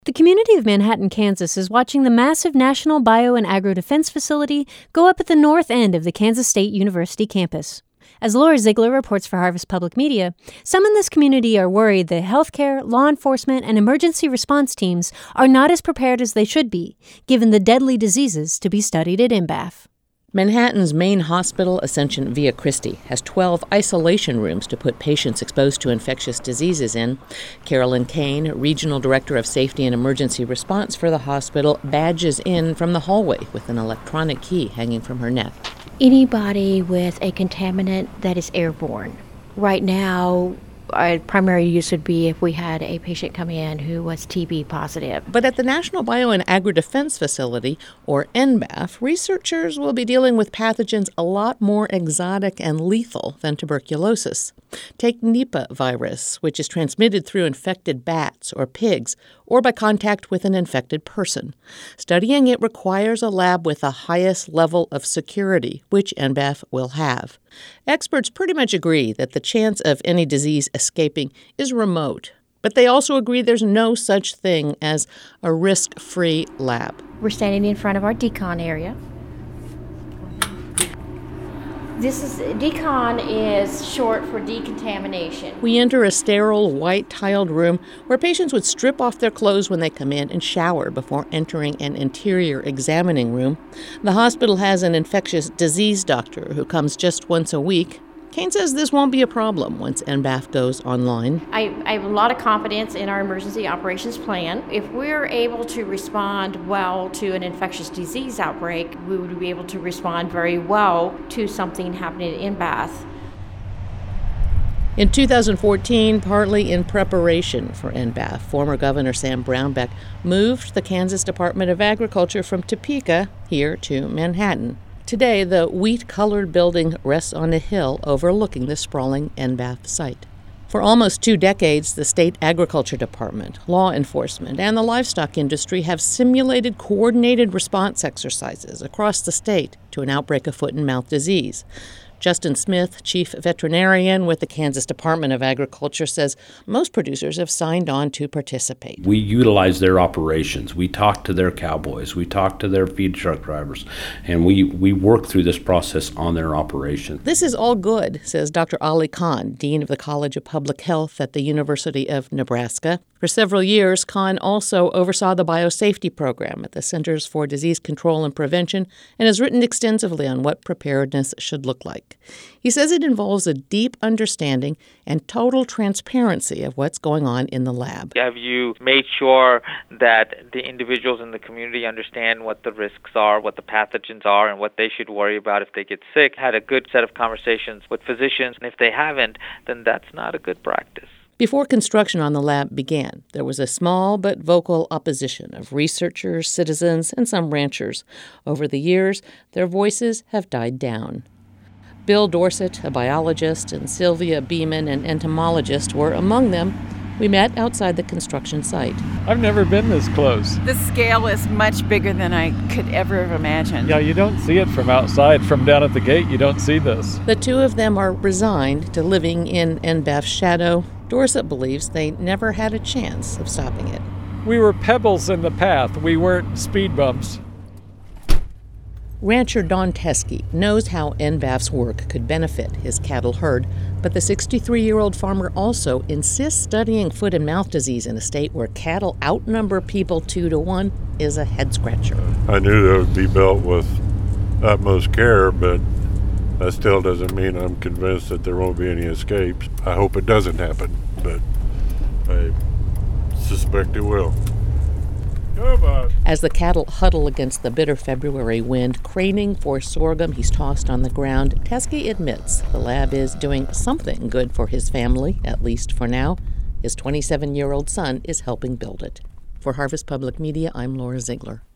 The community of Manhattan, Kansas is watching the massive National Bio and Agro Defense Facility go up at the north end of the Kansas State University campus. As Laura Ziegler reports for Harvest Public Media, some in this community are worried that healthcare, law enforcement, and emergency response teams are not as prepared as they should be, given the deadly diseases to be studied at NBAF. Manhattan's main hospital, Ascension Via Christi, has 12 isolation rooms to put patients exposed to infectious diseases in. Carolyn Kane, Regional Director of Safety and Emergency Response for the hospital, badges in from the hallway with an electronic key hanging from her neck. Anybody with a contaminant that is airborne. Right now, our primary use would be if we had a patient come in who was TB positive. But at the National Bio and Agro Defense Facility, or NBAF, researchers will be dealing with pathogens a lot more exotic and lethal than tuberculosis. Take Nipah virus, which is transmitted through infected bats or pigs, or by contact with an infected person. Studying it requires a lab with the highest level of security, which NBAF will have. Experts pretty much agree that the chance of any disease escaping is remote, but they also agree there's no such thing as a risk-free lab. We're standing in front of our decon area. Decon is short for decontamination. We enter a sterile, white-tiled room where patients would strip off their clothes when they come in and shower before entering an interior examining room. The hospital has an infectious disease doctor who comes just once a week. Kane says this won't be a problem once NBAF goes online. I have a lot of confidence in our emergency operations plan. If we're able to respond well to an infectious disease outbreak, we would be able to respond very well to something happening in NBAF. In 2014, partly in preparation for NBAF, former Governor Sam Brownback moved the Kansas Department of Agriculture from Topeka here to Manhattan. Today, the wheat-colored building rests on a hill overlooking the sprawling NBAF site. For almost 2 decades, the state agriculture department, law enforcement, and the livestock industry have simulated coordinated response exercises across the state to an outbreak of foot and mouth disease. Justin Smith, chief veterinarian with the Kansas Department of Agriculture, says most producers have signed on to participate. We utilize their operations. We talk to their cowboys. We talk to their feed truck drivers. And we work through this process on their operation. This is all good, says Dr. Ali Khan, dean of the College of Public Health at the University of Nebraska. For several years, Khan also oversaw the biosafety program at the Centers for Disease Control and Prevention and has written extensively on what preparedness should look like. He says it involves a deep understanding and total transparency of what's going on in the lab. Have you made sure that the individuals in the community understand what the risks are, what the pathogens are, and what they should worry about if they get sick? Had a good set of conversations with physicians, and if they haven't, then that's not a good practice. Before construction on the lab began, there was a small but vocal opposition of researchers, citizens, and some ranchers. Over the years, their voices have died down. Bill Dorsett, a biologist, and Sylvia Beeman, an entomologist, were among them. We met outside the construction site. I've never been this close. The scale is much bigger than I could ever have imagined. Yeah, you don't see it from outside. From down at the gate, you don't see this. The two of them are resigned to living in NBAF's shadow. Dorsett believes they never had a chance of stopping it. We were pebbles in the path. We weren't speed bumps. Rancher Don Teske knows how NBAF's work could benefit his cattle herd, but the 63-year-old farmer also insists studying foot and mouth disease in a state where cattle outnumber people 2-1 is a head-scratcher. I knew that would be built with utmost care, but that still doesn't mean I'm convinced that there won't be any escapes. I hope it doesn't happen, but I suspect it will. As the cattle huddle against the bitter February wind, craning for sorghum he's tossed on the ground, Teske admits the lab is doing something good for his family, at least for now. His 27-year-old son is helping build it. For Harvest Public Media, I'm Laura Ziegler.